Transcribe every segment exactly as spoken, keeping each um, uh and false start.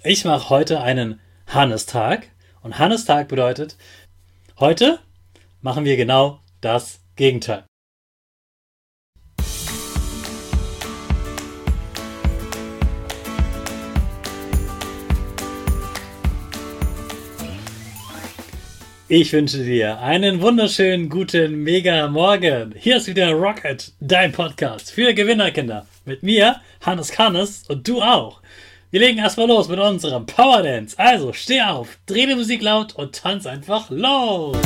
Ich mache heute einen Hannestag und Hannestag bedeutet, heute machen wir genau das Gegenteil. Ich wünsche dir einen wunderschönen, guten, mega Morgen. Hier ist wieder Rocket, dein Podcast für Gewinnerkinder. Mit mir, Hannes Kannes, und du auch. Wir legen erstmal los mit unserem Power Dance. Also steh auf, dreh die Musik laut und tanz einfach los.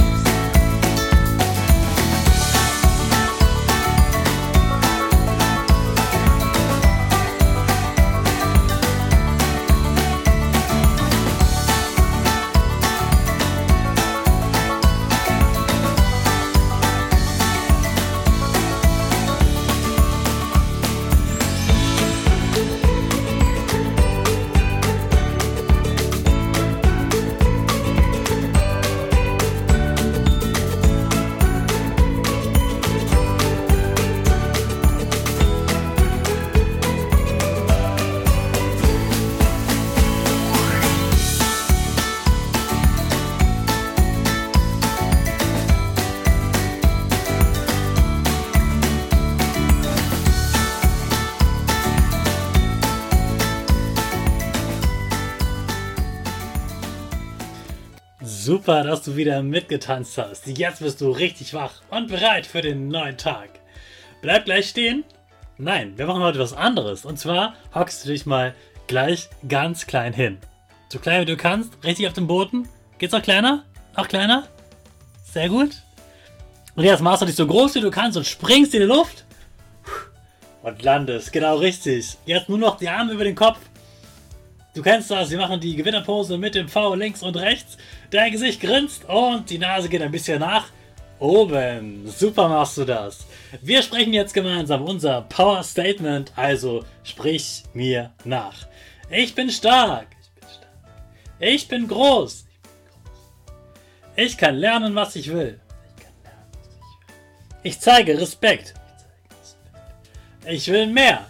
Super, dass du wieder mitgetanzt hast. Jetzt bist du richtig wach und bereit für den neuen Tag. Bleib gleich stehen. Nein, wir machen heute was anderes. Und zwar hockst du dich mal gleich ganz klein hin. So klein wie du kannst, richtig auf dem Boden. Geht's noch kleiner? Noch kleiner? Sehr gut. Und jetzt machst du dich so groß wie du kannst und springst in die Luft. Und landest. Genau richtig. Jetzt nur noch die Arme über den Kopf. Du kennst das, wir machen die Gewinnerpose mit dem V links und rechts. Dein Gesicht grinst und die Nase geht ein bisschen nach oben. Super machst du das. Wir sprechen jetzt gemeinsam unser Power Statement, also sprich mir nach. Ich bin stark. Ich bin stark. Ich bin groß. Ich bin groß. Ich kann lernen, was ich will. Ich kann lernen, was ich will. Ich zeige Respekt. Ich zeige Respekt. Ich will mehr.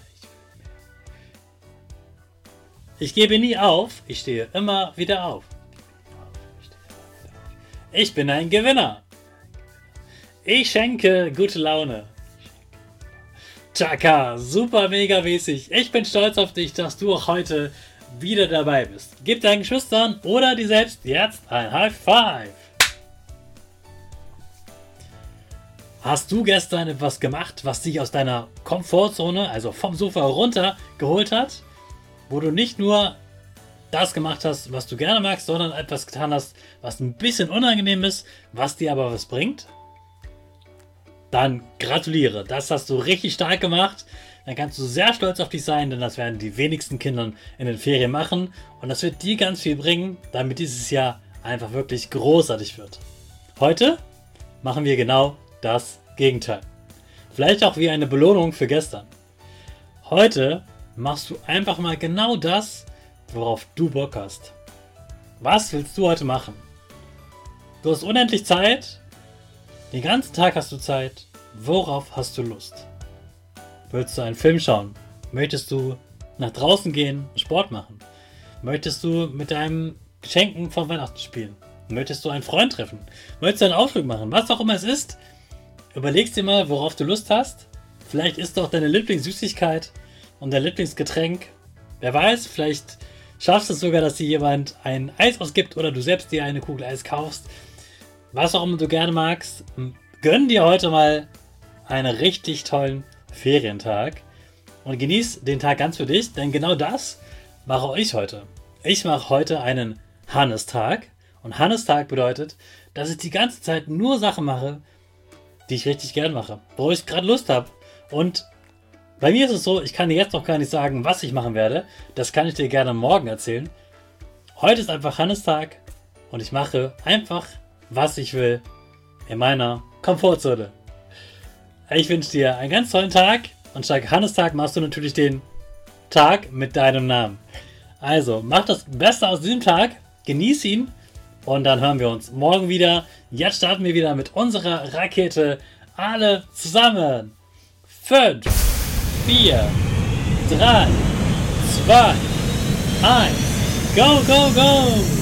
Ich gebe nie auf, ich stehe immer wieder auf. Ich bin ein Gewinner. Ich schenke gute Laune. Chaka, super mega mäßig. Ich bin stolz auf dich, dass du auch heute wieder dabei bist. Gib deinen Geschwistern oder dir selbst jetzt ein High Five. Hast du gestern etwas gemacht, was dich aus deiner Komfortzone, also vom Sofa runter, geholt hat? Wo du nicht nur das gemacht hast, was du gerne magst, sondern etwas getan hast, was ein bisschen unangenehm ist, was dir aber was bringt? Dann gratuliere, das hast du richtig stark gemacht. Dann kannst du sehr stolz auf dich sein, denn das werden die wenigsten Kinder in den Ferien machen. Und das wird dir ganz viel bringen, damit dieses Jahr einfach wirklich großartig wird. Heute machen wir genau das Gegenteil. Vielleicht auch wie eine Belohnung für gestern. Heute machst du einfach mal genau das, worauf du Bock hast. Was willst du heute machen? Du hast unendlich Zeit. Den ganzen Tag hast du Zeit. Worauf hast du Lust? Willst du einen Film schauen? Möchtest du nach draußen gehen, Sport machen? Möchtest du mit deinen Geschenken von Weihnachten spielen? Möchtest du einen Freund treffen? Möchtest du einen Ausflug machen? Was auch immer es ist, überlegst dir mal, worauf du Lust hast. Vielleicht ist doch deine Lieblingssüßigkeit und dein Lieblingsgetränk. Wer weiß, vielleicht schaffst du es sogar, dass dir jemand ein Eis ausgibt oder du selbst dir eine Kugel Eis kaufst. Was auch immer du gerne magst, gönn dir heute mal einen richtig tollen Ferientag und genieß den Tag ganz für dich, denn genau das mache ich heute. Ich mache heute einen Hannestag und Hannestag bedeutet, dass ich die ganze Zeit nur Sachen mache, die ich richtig gern mache, wo ich gerade Lust habe. Und bei mir ist es so, ich kann dir jetzt noch gar nicht sagen, was ich machen werde. Das kann ich dir gerne morgen erzählen. Heute ist einfach Hannestag und ich mache einfach, was ich will, in meiner Komfortzone. Ich wünsche dir einen ganz tollen Tag und statt Hannestag machst du natürlich den Tag mit deinem Namen. Also, mach das Beste aus diesem Tag, genieß ihn und dann hören wir uns morgen wieder. Jetzt starten wir wieder mit unserer Rakete. Alle zusammen. Fünf. vier, drei, zwei, eins. Go, go, go!